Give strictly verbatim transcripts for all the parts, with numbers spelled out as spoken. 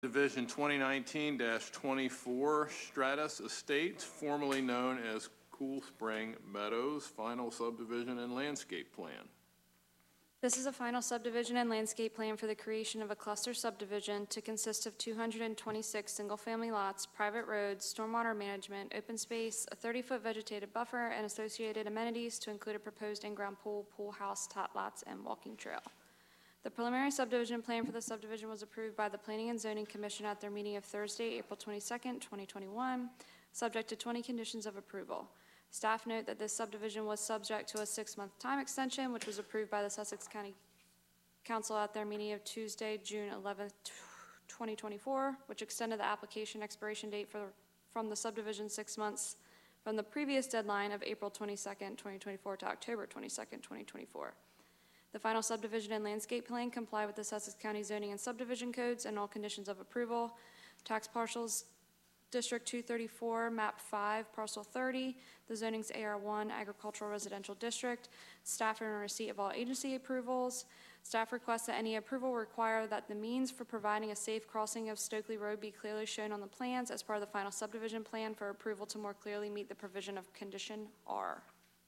Division twenty nineteen dash twenty-four Stratus Estates, formerly known as Cool Spring Meadows, final subdivision and landscape plan. This is a final subdivision and landscape plan for the creation of a cluster subdivision to consist of two hundred twenty-six single-family lots, private roads, stormwater management, open space, a thirty-foot vegetative buffer, and associated amenities to include a proposed in-ground pool, pool house, tot lots, and walking trail. The preliminary subdivision plan for the subdivision was approved by the Planning and Zoning Commission at their meeting of Thursday, April twenty-second, twenty twenty-one, subject to twenty conditions of approval. Staff note that this subdivision was subject to a six-month time extension, which was approved by the Sussex County Council at their meeting of Tuesday, June eleventh, twenty twenty-four, which extended the application expiration date for, from the subdivision six months from the previous deadline of April twenty-second, twenty twenty-four to October twenty-second, twenty twenty-four. The final subdivision and landscape plan comply with the Sussex County zoning and subdivision codes and all conditions of approval. Tax parcels, District two thirty-four, map five, parcel thirty. The zoning's A R one, agricultural residential district. Staff are in receipt of all agency approvals. Staff requests that any approval require that the means for providing a safe crossing of Stokely Road be clearly shown on the plans as part of the final subdivision plan for approval to more clearly meet the provision of condition R.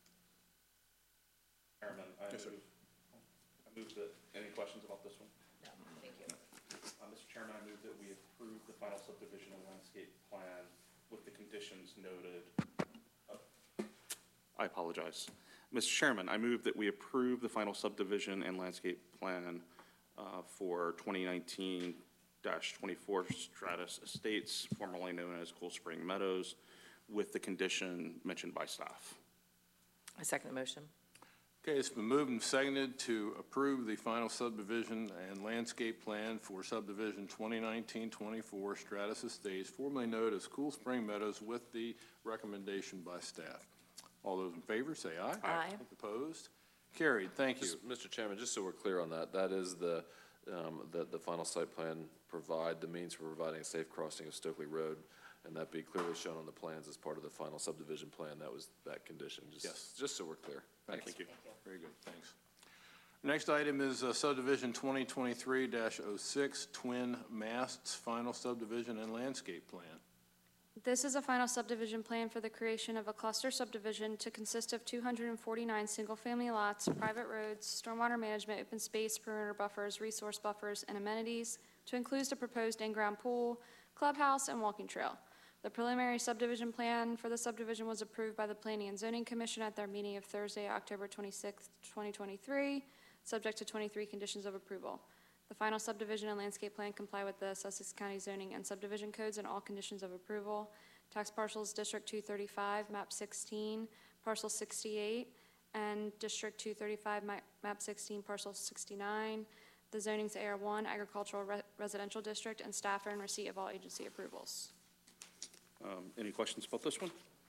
Chairman, I yes, move, I move that, any questions about this one? No, thank you. Uh, Mister Chairman, I move that we approve the final subdivision and landscape plan with the conditions noted. Uh, I apologize. Mister Chairman, I move that we approve the final subdivision and landscape plan uh, for twenty nineteen dash twenty-four Stratus Estates, formerly known as Cool Spring Meadows, with the condition mentioned by staff. I second the motion. Okay, it's been moved and seconded to approve the final subdivision and landscape plan for subdivision twenty nineteen twenty-four Stratus Estates, formerly known as Cool Spring Meadows, with the recommendation by staff. All those in favor say aye. Aye. Opposed? Carried. Thank you. Just, Mister Chairman, just so we're clear on that, that is the, um, the, the final site plan provide the means for providing a safe crossing of Stokely Road, and that be clearly shown on the plans as part of the final subdivision plan. That was that condition. Just, Yes. Just so we're clear. Thank Thanks. you. Very good. Thanks. Next item is uh, subdivision twenty twenty-three dash oh six Twin Masts, final subdivision and landscape plan. This is a final subdivision plan for the creation of a cluster subdivision to consist of two hundred forty-nine single-family lots, private roads, stormwater management, open space, perimeter buffers, resource buffers, and amenities to include a proposed in-ground pool, clubhouse, and walking trail. The preliminary subdivision plan for the subdivision was approved by the Planning and Zoning Commission at their meeting of Thursday, October twenty-sixth, twenty twenty-three, subject to twenty-three conditions of approval. The final subdivision and landscape plan comply with the Sussex County zoning and subdivision codes and all conditions of approval. Tax parcels District two thirty-five, map sixteen, parcel sixty-eight, and District two thirty-five, map sixteen, parcel sixty-nine. The zoning's A R one, agricultural re residential district, and staff are in receipt of all agency approvals. Um, any questions about this one?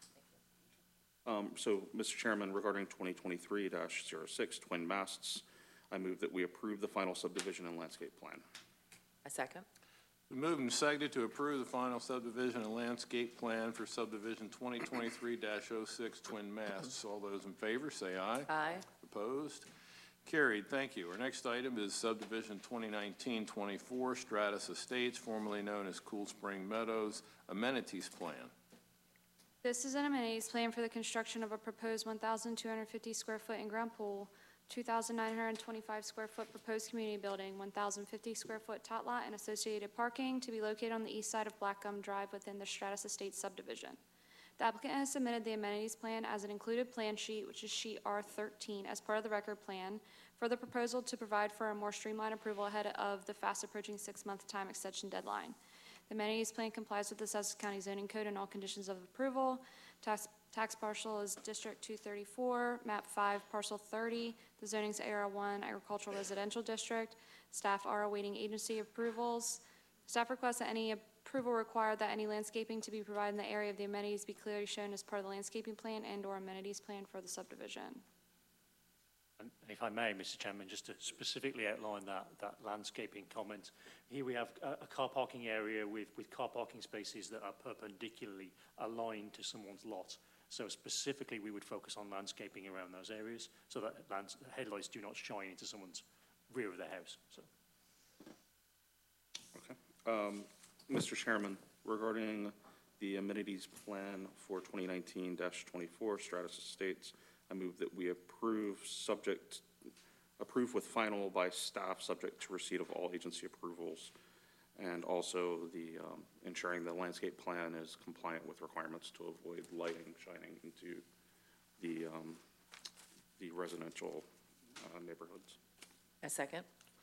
Um, so, Mister Chairman, regarding twenty twenty-three dash oh six Twin Masts, I move that we approve the final subdivision and landscape plan. I second. Been moved and seconded to approve the final subdivision and landscape plan for subdivision twenty twenty-three dash oh six Twin Masts. All those in favor say aye. Aye. Opposed? Carried. Thank you. Our next item is subdivision twenty nineteen twenty-four Stratus Estates, formerly known as Cool Spring Meadows, amenities plan. This is an amenities plan for the construction of a proposed one thousand two hundred fifty square foot in-ground pool, two thousand nine hundred twenty-five square foot proposed community building, one thousand fifty square foot tot lot, and associated parking to be located on the east side of Black Gum Drive within the Stratus Estates subdivision. The applicant has submitted the amenities plan as an included plan sheet, which is sheet R thirteen, as part of the record plan for the proposal to provide for a more streamlined approval ahead of the fast approaching six-month time extension deadline. The amenities plan complies with the Sussex County zoning code and all conditions of approval. Tax, tax parcel is District two thirty-four, map five, parcel thirty. The zoning's A R one, agricultural residential district. Staff are awaiting agency approvals. Staff requests that any approval required that any landscaping to be provided in the area of the amenities be clearly shown as part of the landscaping plan and or amenities plan for the subdivision. And if I may, Mister Chairman, just to specifically outline that, that landscaping comment, here we have a, a car parking area with, with car parking spaces that are perpendicularly aligned to someone's lot. So specifically, we would focus on landscaping around those areas so that lands, headlights do not shine into someone's rear of their house. So. Okay. Um, Mister Chairman, regarding the amenities plan for twenty nineteen twenty-four Stratus Estates, I move that we approve subject, approve with final by staff, subject to receipt of all agency approvals, and also the, um, ensuring the landscape plan is compliant with requirements to avoid lighting shining into the, um, the residential uh, neighborhoods. I second.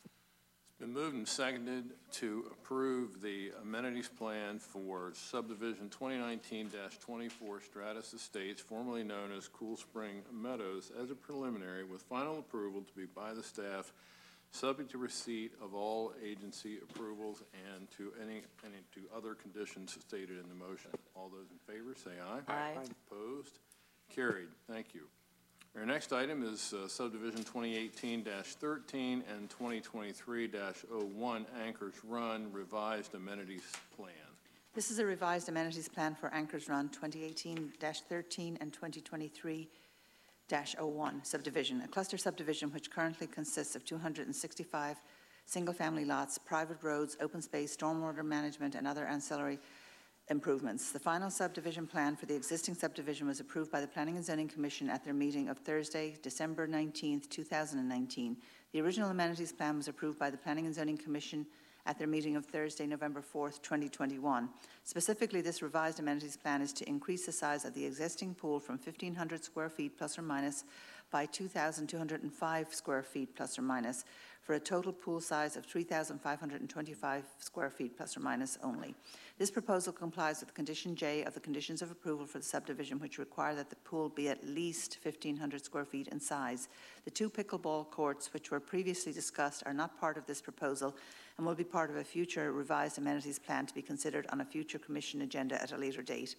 Been moved and seconded to approve the amenities plan for subdivision twenty nineteen twenty-four Stratus Estates, formerly known as Cool Spring Meadows, as a preliminary with final approval to be by the staff, subject to receipt of all agency approvals and to any, any to other conditions stated in the motion. All those in favor say aye. Aye. Opposed? Carried. Thank you. Our next item is uh, subdivision twenty eighteen thirteen and twenty twenty-three dash oh one Anchors Run revised amenities plan. This is a revised amenities plan for Anchors Run twenty eighteen thirteen and twenty twenty-three dash oh one subdivision, a cluster subdivision which currently consists of two hundred sixty-five single-family lots, private roads, open space, stormwater management, and other ancillary improvements. The final subdivision plan for the existing subdivision was approved by the Planning and Zoning Commission at their meeting of Thursday, December nineteenth, two thousand nineteen. The original amenities plan was approved by the Planning and Zoning Commission at their meeting of Thursday, November fourth, twenty twenty-one. Specifically, this revised amenities plan is to increase the size of the existing pool from fifteen hundred square feet plus or minus by two thousand two hundred five square feet plus or minus, for a total pool size of three thousand five hundred twenty-five square feet plus or minus only. This proposal complies with condition J of the conditions of approval for the subdivision, which require that the pool be at least fifteen hundred square feet in size. The two pickleball courts, which were previously discussed, are not part of this proposal and will be part of a future revised amenities plan to be considered on a future commission agenda at a later date.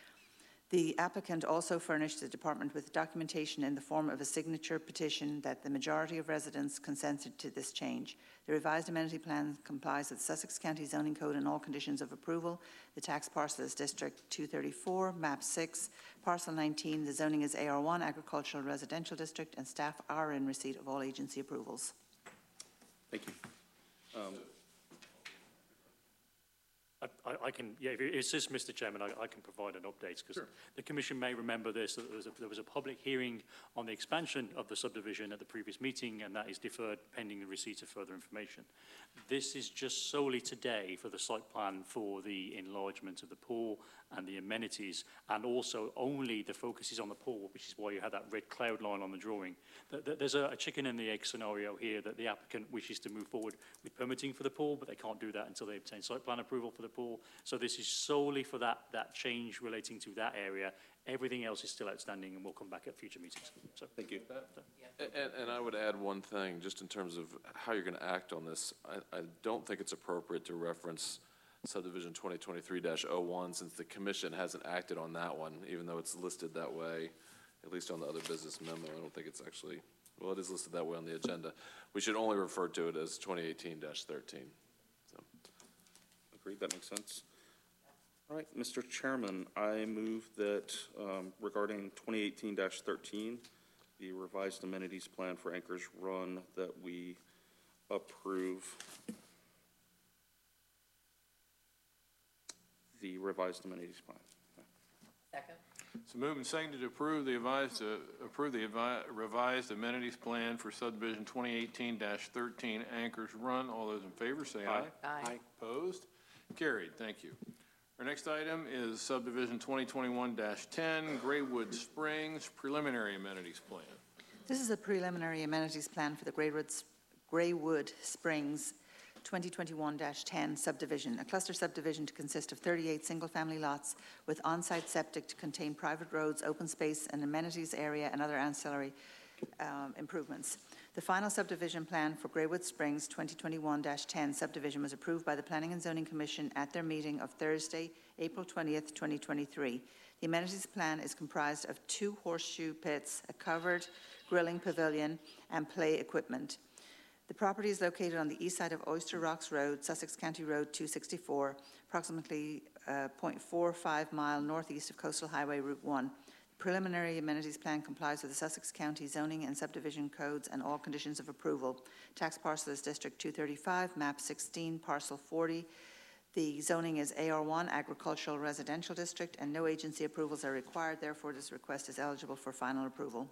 The applicant also furnished the department with documentation in the form of a signature petition that the majority of residents consented to this change. The revised amenity plan complies with Sussex County Zoning Code and all conditions of approval. The tax parcel is District two thirty-four, Map six, Parcel nineteen. The zoning is A R one, Agricultural Residential District, and staff are in receipt of all agency approvals. Thank you. Um, I, I- I can, yeah, if it assists, Mister Chairman, I, I can provide an update, because the Commission may remember this, that there was, a, there was a public hearing on the expansion of the subdivision at the previous meeting, and that is deferred pending the receipt of further information. This is just solely today for the site plan for the enlargement of the pool and the amenities, and also only the focus is on the pool, which is why you have that red cloud line on the drawing. Th- th- There's a, a chicken and the egg scenario here, that the applicant wishes to move forward with permitting for the pool, but they can't do that until they obtain site plan approval for the pool. So this is solely for that, that change relating to that area. Everything else is still outstanding, and we'll come back at future meetings. So, Thank you. And, and I would add one thing, just in terms of how you're going to act on this. I, I don't think it's appropriate to reference subdivision twenty twenty-three dash oh one, since the commission hasn't acted on that one, even though it's listed that way, at least on the other business memo. I don't think it's actually, well, it is listed that way on the agenda. We should only refer to it as twenty eighteen dash thirteen. So. Agreed, that makes sense. All right, Mister Chairman, I move that um, regarding twenty eighteen dash thirteen, the revised amenities plan for Anchors Run, that we approve the revised amenities plan. Second. So moved and seconded to approve the advised, uh, approve the avi- revised amenities plan for subdivision twenty eighteen dash thirteen Anchors Run. All those in favor say aye. Aye. Opposed? Carried. Thank you. Our next item is subdivision twenty twenty-one dash ten Graywood Springs preliminary amenities plan. This is a preliminary amenities plan for the Graywood, Graywood Springs twenty twenty-one dash ten subdivision, a cluster subdivision to consist of thirty-eight single-family lots with on-site septic to contain private roads, open space, and amenities area and other ancillary um, improvements. The final subdivision plan for Graywood Springs twenty twenty-one dash ten subdivision was approved by the Planning and Zoning Commission at their meeting of Thursday, April twentieth, twenty twenty-three. The amenities plan is comprised of two horseshoe pits, a covered grilling pavilion, and play equipment. The property is located on the east side of Oyster Rocks Road, Sussex County Road two sixty-four, approximately uh, zero point four five mile northeast of Coastal Highway Route one. The preliminary amenities plan complies with the Sussex County zoning and subdivision codes and all conditions of approval. Tax parcel is District two thirty-five, Map sixteen, Parcel forty. The zoning is A R one, Agricultural Residential District, and no agency approvals are required. Therefore, this request is eligible for final approval.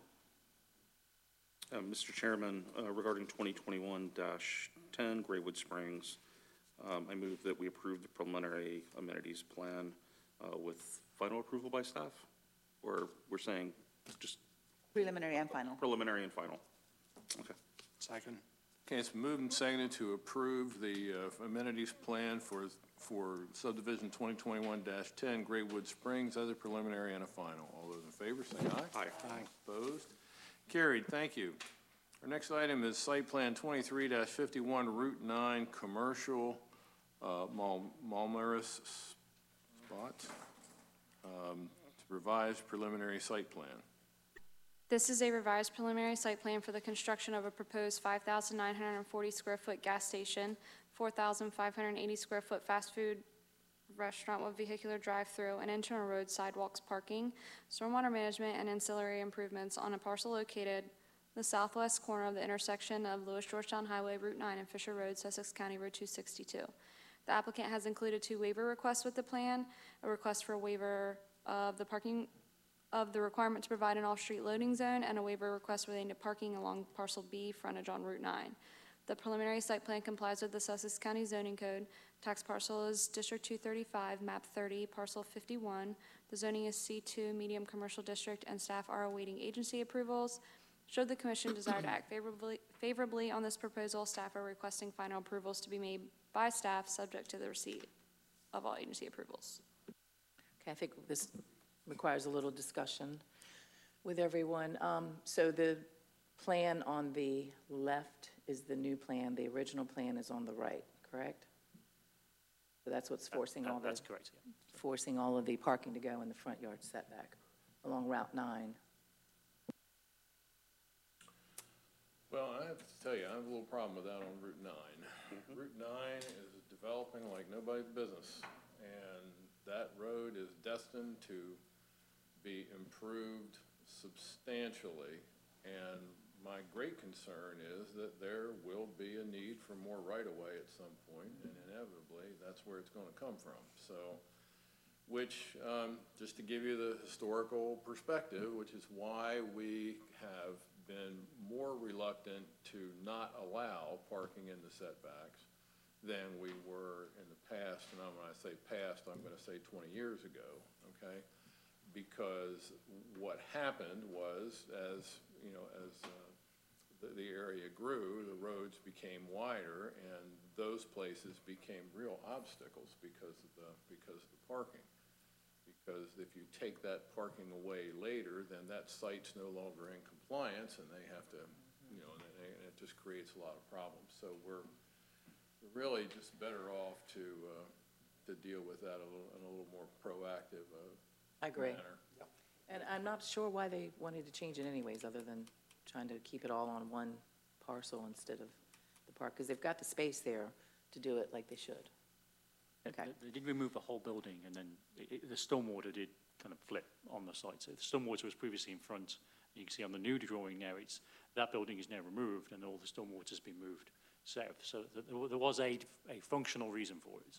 Uh, Mister Chairman, uh, regarding twenty twenty-one dash ten Graywood Springs, um, I move that we approve the preliminary amenities plan uh, with final approval by staff? Or we're saying just Preliminary and final. preliminary and final? Okay. Second. Okay, it's moved and seconded to approve the uh, amenities plan for, for subdivision twenty twenty-one dash ten Graywood Springs as a preliminary and a final. All those in favor, say aye. Aye. Aye. Opposed? Carried, thank you. Our next item is site plan twenty-three dash fifty-one Route nine Commercial uh, Mal Malmaris Spot. Um, Revised preliminary site plan. This is a revised preliminary site plan for the construction of a proposed five thousand nine hundred forty square foot gas station, four thousand five hundred eighty square foot fast food restaurant with vehicular drive-through, and internal road sidewalks, parking, stormwater management, and ancillary improvements on a parcel located the southwest corner of the intersection of Lewis Georgetown Highway, Route nine, and Fisher Road, Sussex County Road two sixty-two. The applicant has included two waiver requests with the plan, a request for a waiver of the parking of the requirement to provide an off-street loading zone, and a waiver request relating to parking along parcel B, frontage on Route nine. The preliminary site plan complies with the Sussex County zoning code. Tax parcel is District two thirty-five, map thirty, parcel fifty-one. The zoning is C two, medium commercial district, and staff are awaiting agency approvals. Should the commission desire to act favorably, favorably on this proposal, staff are requesting final approvals to be made by staff, subject to the receipt of all agency approvals. Okay, I think this requires a little discussion with everyone. Um, So the plan on the left is the new plan. The original plan is on the right, correct? So that's what's forcing all That- the, That's correct, yeah. forcing all of the parking to go in the front yard setback along Route nine. Well, I have to tell you, I have a little problem with that on Route nine. Route nine is developing like nobody's business, and that road is destined to be improved substantially. And my great concern is that there will be a need for more right-of-way at some point, and inevitably, that's where it's gonna come from. So, which, um, just to give you the historical perspective, which is why we have been more reluctant to not allow parking in the setbacks than we were in the past. And when I say past, I'm gonna say twenty years ago, okay? Because what happened was, as, you know, as uh, the, the area grew, the roads became wider, and those places became real obstacles because of the, because of the parking. Because if you take that parking away later, then that site's no longer in compliance, and they have to, you know, and it, and it just creates a lot of problems. So we're, we're really just better off to, uh, to deal with that a little, in a little more proactive uh, I agree. manner. And I'm not sure why they wanted to change it anyways, other than trying to keep it all on one parcel instead of the park, because they've got the space there to do it like they should. Okay. They- They did remove the whole building, and then it- it- the stormwater did kind of flip on the site. So the stormwater was previously in front. You can see on the new drawing now, it's, that building is now removed, and all the stormwater's been moved south. So th- there wa- there was a, a functional reason for it.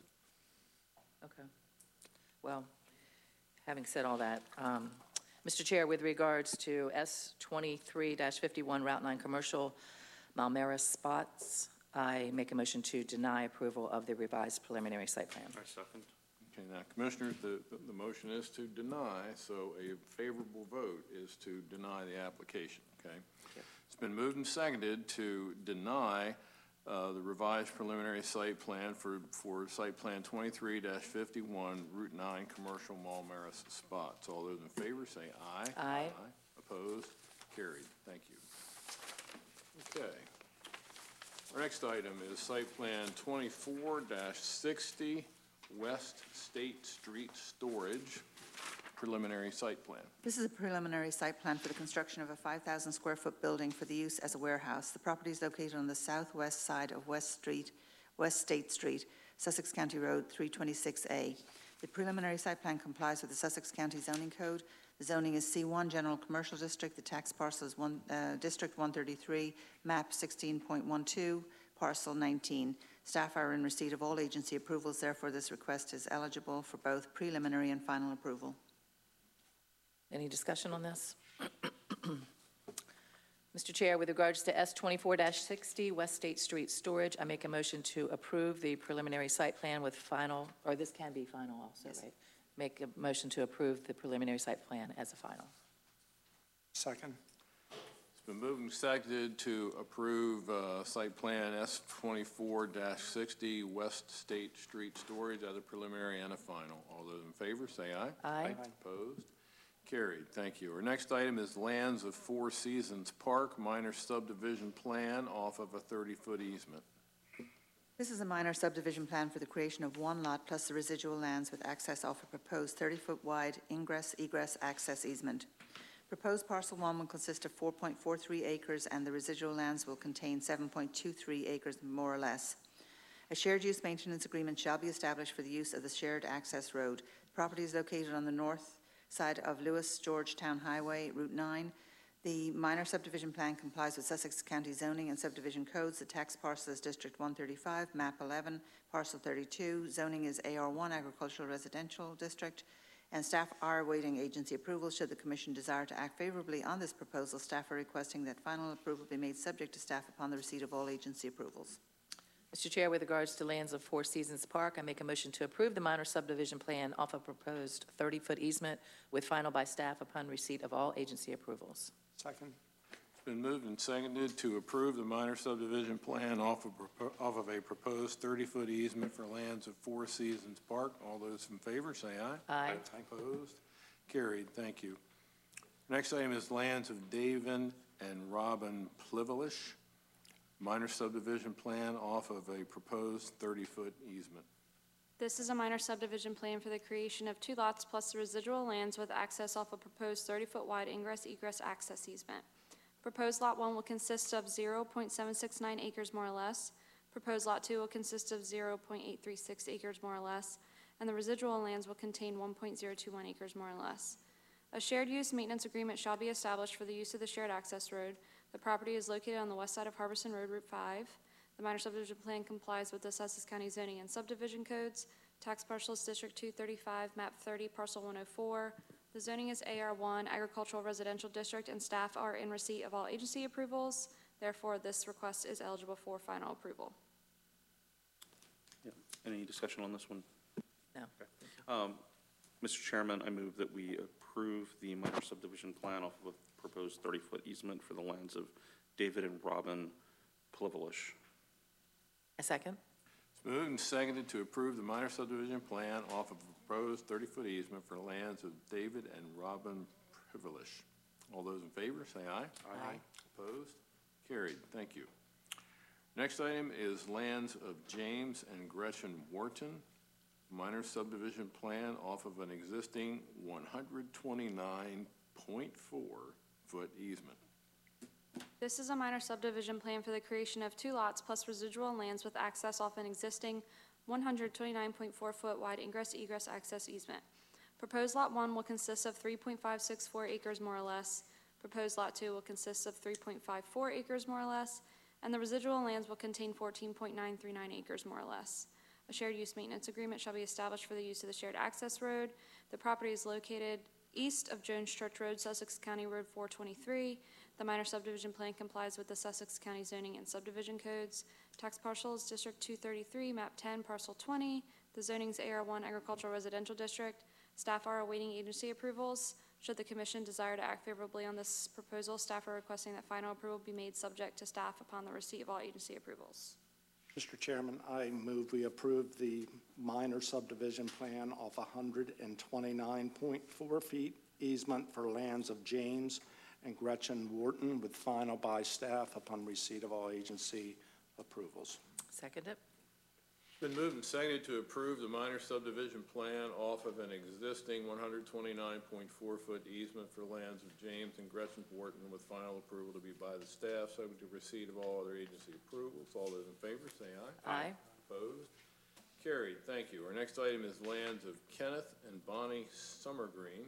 Okay. Well, having said all that, um, Mister Chair, with regards to S twenty-three fifty-one Route nine Commercial Malmaris Spots, I make a motion to deny approval of the revised preliminary site plan. I second. Okay, now, Commissioners, the, the, the motion is to deny, so a favorable vote is to deny the application, okay? It's been moved and seconded to deny uh, the revised preliminary site plan for, for site plan twenty-three fifty-one, Route nine, Commercial Mall Maris Spots. All those in favor say aye. Aye. Opposed? Carried. Thank you. Okay. Our next item is site plan twenty-four sixty, West State Street Storage, preliminary site plan. This is a preliminary site plan for the construction of a five thousand square foot building for the use as a warehouse. The property is located on the southwest side of West Street, West State Street, Sussex County Road three twenty-six A. The preliminary site plan complies with the Sussex County zoning code. The zoning is C one, General Commercial District. The tax parcel is one, uh, District one thirty-three, map sixteen point one two, parcel nineteen. Staff are in receipt of all agency approvals, therefore this request is eligible for both preliminary and final approval. Any discussion on this? Mister Chair, with regards to S twenty-four sixty West State Street Storage, I make a motion to approve the preliminary site plan with final, or this can be final also, Yes. right? Make a motion to approve the preliminary site plan as a final. Second. It's been moved and seconded to approve uh, site plan S twenty-four sixty West State Street Storage as a preliminary and a final. All those in favor, say aye. Aye. Opposed? Carried. Thank you. Our next item is Lands of Four Seasons Park, minor subdivision plan off of a thirty-foot easement. This is a minor subdivision plan for the creation of one lot plus the residual lands with access off a proposed thirty-foot wide ingress, egress, access easement. Proposed parcel one will consist of four point four three acres and the residual lands will contain seven point two three acres more or less. A shared use maintenance agreement shall be established for the use of the shared access road. The property is located on the north side of Lewis Georgetown Highway, Route nine. The minor subdivision plan complies with Sussex County zoning and subdivision codes. The tax parcel is District one thirty-five, map eleven, parcel thirty-two. Zoning is A R one, Agricultural Residential District. And staff are awaiting agency approval. Should the commission desire to act favorably on this proposal, staff are requesting that final approval be made subject to staff upon the receipt of all agency approvals. Mister Chair, with regards to Lands of Four Seasons Park, I make a motion to approve the minor subdivision plan off a proposed thirty-foot easement with final by staff upon receipt of all agency approvals. Second. It's been moved and seconded to approve the minor subdivision plan off of, propo- off of a proposed thirty-foot easement for Lands of Four Seasons Park. All those in favor, say aye. Aye. Opposed? Carried. Thank you. Next item is Lands of David and Robin Plivelish, minor subdivision plan off of a proposed thirty-foot easement. This is a minor subdivision plan for the creation of two lots plus the residual lands with access off a proposed thirty-foot wide ingress-egress access easement. Proposed Lot one will consist of zero point seven six nine acres more or less. Proposed Lot two will consist of zero point eight three six acres more or less, and the residual lands will contain one point zero two one acres more or less. A shared use maintenance agreement shall be established for the use of the shared access road. The property is located on the west side of Harbison Road, Route five. The minor subdivision plan complies with the Sussex County zoning and subdivision codes. Tax parcel is District two thirty-five, map thirty, parcel one oh four. The zoning is A R one, Agricultural Residential District, and staff are in receipt of all agency approvals. Therefore, this request is eligible for final approval. Yeah. Any discussion on this one? No. Um, Mister Chairman, I move that we approve the minor subdivision plan off of a proposed thirty-foot easement for the lands of David and Robin Plivelish. A second? It's moved and seconded to approve the minor subdivision plan off of a proposed thirty-foot easement for lands of David and Robin Plivelish. All those in favor, say aye. Aye. Opposed? Carried. Thank you. Next item is lands of James and Gretchen Wharton, minor subdivision plan off of an existing one hundred twenty-nine point four foot easement. This is a minor subdivision plan for the creation of two lots plus residual lands with access off an existing one hundred twenty-nine point four foot wide ingress-egress access easement. Proposed Lot one will consist of three point five six four acres more or less. Proposed Lot two will consist of three point five four acres more or less, and the residual lands will contain fourteen point nine three nine acres more or less. A shared use maintenance agreement shall be established for the use of the shared access road. The property is located east of Jones Church Road, Sussex County Road four twenty-three. The minor subdivision plan complies with the Sussex County zoning and subdivision codes. Tax parcel is District two thirty-three, map ten, parcel twenty. The zoning is A R one, Agricultural Residential District. Staff are awaiting agency approvals. Should the commission desire to act favorably on this proposal, staff are requesting that final approval be made subject to staff upon the receipt of all agency approvals. Mister Chairman, I move we approve the minor subdivision plan off one hundred twenty-nine point four feet easement for lands of James and Gretchen Wharton with final by staff upon receipt of all agency approvals. Second it? It's been moved and seconded to approve the minor subdivision plan off of an existing one hundred twenty-nine point four foot easement for lands of James and Gretchen Wharton with final approval to be by the staff, subject to receipt of all other agency approvals. All those in favor, say aye. Aye. Opposed? Carried. Thank you. Our next item is lands of Kenneth and Bonnie Summergreen,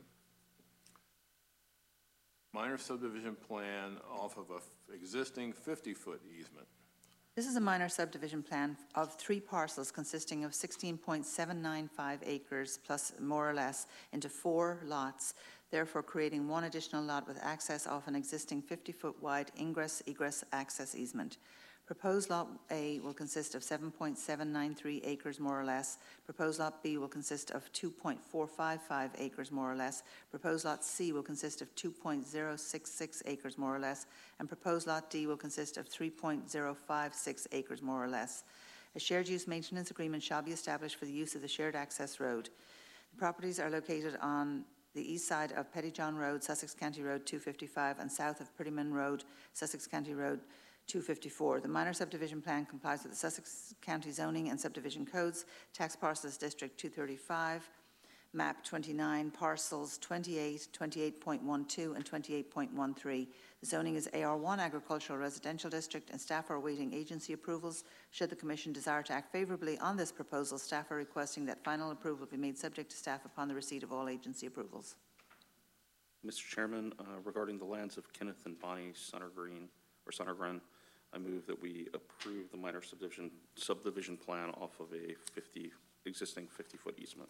minor subdivision plan off of a f- existing fifty foot easement. This is a minor subdivision plan of three parcels consisting of sixteen point seven nine five acres plus more or less into four lots, therefore creating one additional lot with access off an existing fifty-foot wide ingress-egress access easement. Proposed Lot A will consist of seven point seven nine three acres more or less. Proposed Lot B will consist of two point four five five acres more or less. Proposed Lot C will consist of two point zero six six acres more or less. And proposed Lot D will consist of three point zero five six acres more or less. A shared use maintenance agreement shall be established for the use of the shared access road. The properties are located on the east side of Pettyjohn Road, Sussex County Road two fifty-five, and south of Prettyman Road, Sussex County Road two fifty-four. The minor subdivision plan complies with the Sussex County zoning and subdivision codes, tax parcels District two thirty-five, map twenty-nine, parcels twenty-eight, twenty-eight point one two, and twenty-eight point one three. The zoning is A R one Agricultural Residential District, and staff are awaiting agency approvals. Should the Commission desire to act favorably on this proposal, staff are requesting that final approval be made subject to staff upon the receipt of all agency approvals. Mister Chairman, uh, regarding the lands of Kenneth and Bonnie Sunnergreen, or Sunnergren, I move that we approve the minor subdivision, subdivision plan off of a fifty, existing fifty-foot easement.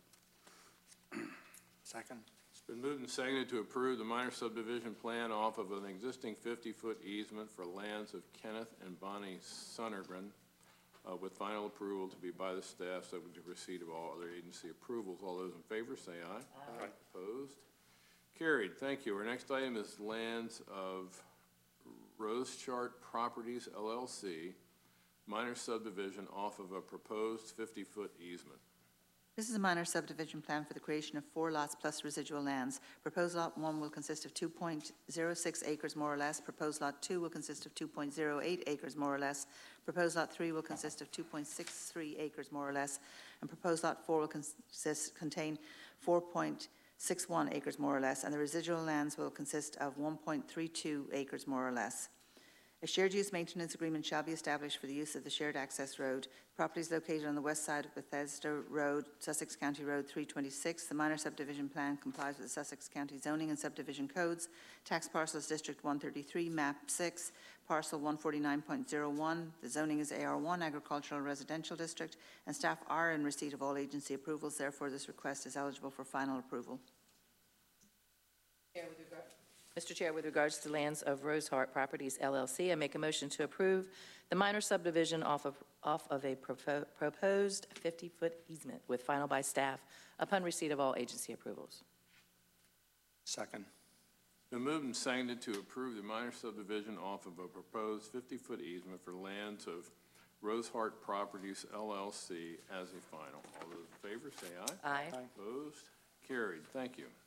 Second. It's been moved and seconded to approve the minor subdivision plan off of an existing fifty-foot easement for lands of Kenneth and Bonnie Sunnergren, uh, with final approval to be by the staff, subject to receipt of all other agency approvals. All those in favor, say aye. Aye. Opposed? Carried. Thank you. Our next item is lands of Rose Chart Properties, L L C, minor subdivision off of a proposed fifty-foot easement. This is a minor subdivision plan for the creation of four lots plus residual lands. Proposed Lot one will consist of two point zero six acres more or less. Proposed Lot two will consist of two point zero eight acres more or less. Proposed Lot three will consist of two point six three acres more or less. And proposed Lot four will consist, contain four point six one acres more or less. And the residual lands will consist of one point three two acres more or less. A shared use maintenance agreement shall be established for the use of the shared access road. The property is located on the west side of Bethesda Road, Sussex County Road three twenty-six. The minor subdivision plan complies with the Sussex County zoning and subdivision codes. Tax parcels District one thirty-three, map six, parcel one forty-nine point zero one. The zoning is A R one Agricultural Residential District, and staff are in receipt of all agency approvals. Therefore, this request is eligible for final approval. Mister Chair, with regards to lands of Rosehart Properties, L L C, I make a motion to approve the minor subdivision off of, off of a propo- proposed fifty-foot easement with final by staff upon receipt of all agency approvals. Second. Been moved and seconded to approve the minor subdivision off of a proposed fifty-foot easement for lands of Rosehart Properties, L L C, as a final. All those in favor, say aye. Aye. Aye. Opposed? Carried. Thank you.